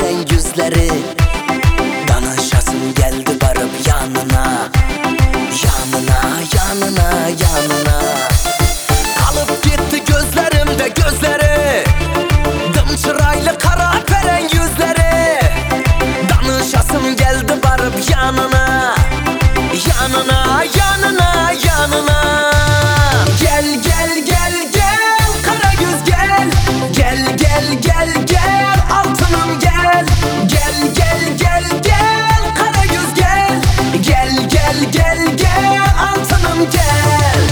veren yüzleri. Danışasım geldi varıp yanına, yanına, yanına, yanına. Kalıp gitti gözlerimde gözleri, dımçıraylı kara veren yüzleri. Danışasım geldi varıp yanına, yanına, yanına, yanına. Gel gel gel gel kara göz gel, gel gel gel gel altınım gel. Gel gel gel gel kara göz gel, gel gel gel gel altınım gel.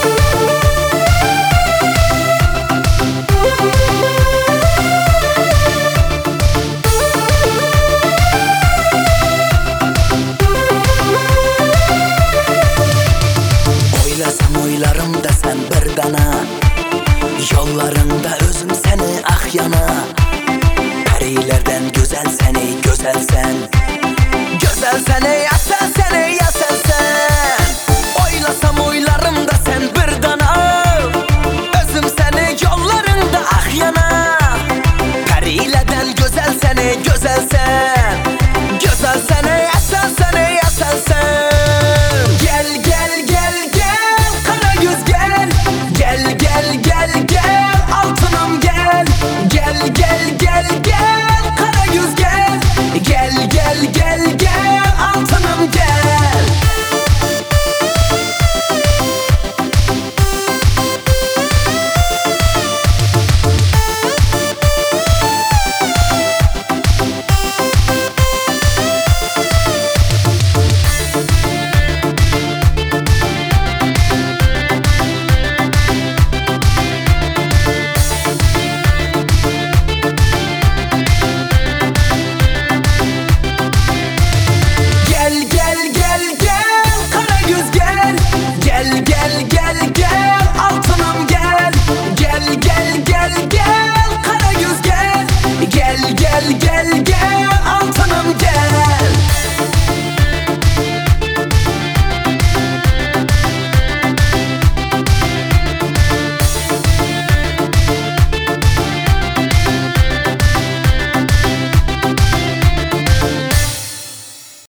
Oylasam oylarım da sen bir dana, yollarında özüm seni ah yana. Perilerden güzel seni güzel sen, güzel seni ya sen seni ya sen sen. Oylasam oylarım da sen bir dana, özüm seni yollarında ah yana. Perilerden güzel seni güzel sen, güzel seni ya sen seni ya sen sen. Gel gel gel gel kara göz gel, gel gel gel gel altınım gel. Gel gel gel gel kara göz gel, gel gel gel gel altınım gel. Gel gel gel gel kara göz gel, gel gel gel gel altınım gel. Gel gel gel gel kara göz gel, gel gel gel gel altınım gel.